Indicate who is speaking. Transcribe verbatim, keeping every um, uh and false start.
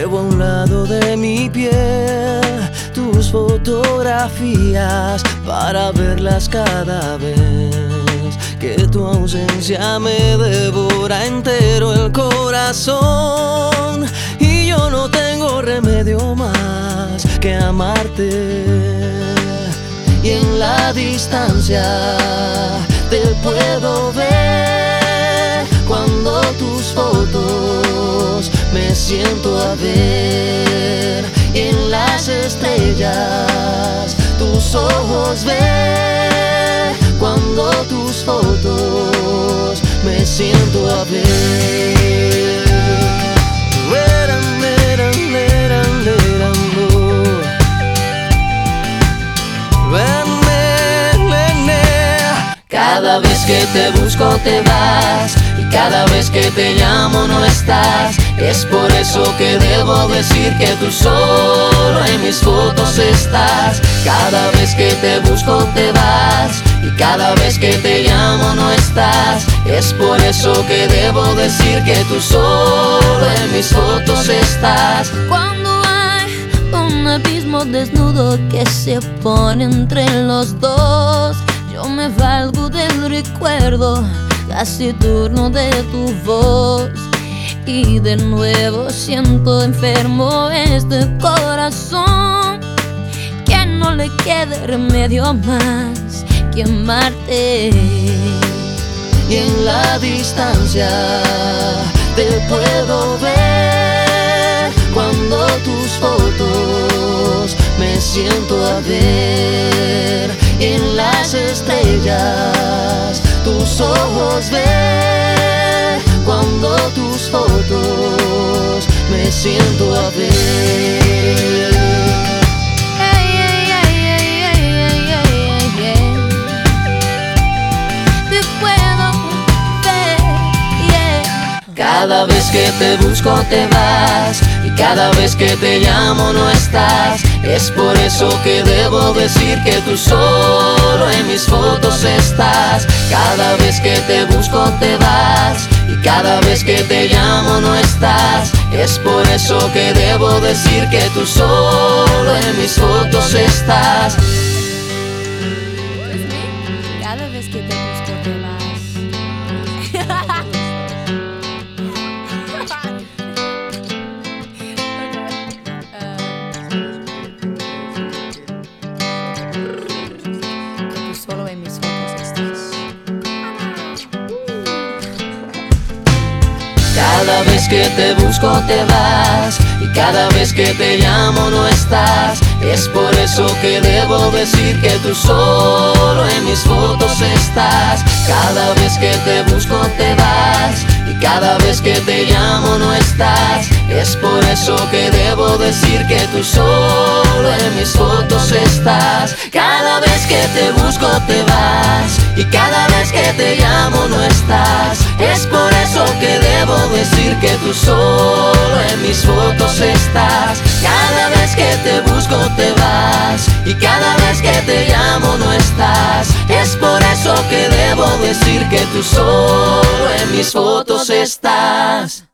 Speaker 1: Llevo a un lado de mi piel tus fotografías para verlas cada vez que tu ausencia me devora entero el corazón. Y yo no tengo remedio más que amarte. Y en la distancia te puedo ver cuando tus fotos me siento a ver. Y en las estrellas tus ojos ver cuando tus fotos me siento a ver. Cada vez que te busco te vas, y cada vez que te llamo no estás. Es por eso que debo decir que tú solo en mis fotos estás. Cada vez que te busco te vas, y cada vez que te llamo no estás. Es por eso que debo decir que tú solo en mis fotos estás.
Speaker 2: Cuando hay un abismo desnudo que se pone entre los dos, yo me valgo del recuerdo taciturno de tu voz. Y de nuevo siento enfermo este corazón, que no le quede remedio más que amarte.
Speaker 1: Y en la distancia te puedo ver cuando tus fotos me siento a ver. Y en las estrellas tus ojos ver cuando tus fotos me siento a ver.
Speaker 2: Te puedo ver, yeah.
Speaker 1: Cada vez que te busco te vas, y cada vez que te llamo no estás. Es por eso que debo decir que tú solo en mis fotos estás. Cada vez que te busco te vas, y cada vez que te llamo no estás. Es por eso que debo decir que tú solo en mis fotos estás.
Speaker 2: Cada vez que te busco te vas. Solo en mis fotos estás.
Speaker 1: Cada vez que te busco te vas, y cada vez que te llamo no estás. Es por eso que debo decir que tú solo en mis fotos estás. Cada vez que te busco te vas, y cada vez que te llamo no estás. Es por eso que debo decir que tú solo en mis fotos estás. Cada vez que te busco te vas, y cada vez que te llamo no estás. Es por eso que debo decir que tú solo en mis fotos estás. Cada vez que te busco te vas, y cada vez que te llamo no estás. Es por eso que debo decir que tú solo en mis fotos estás.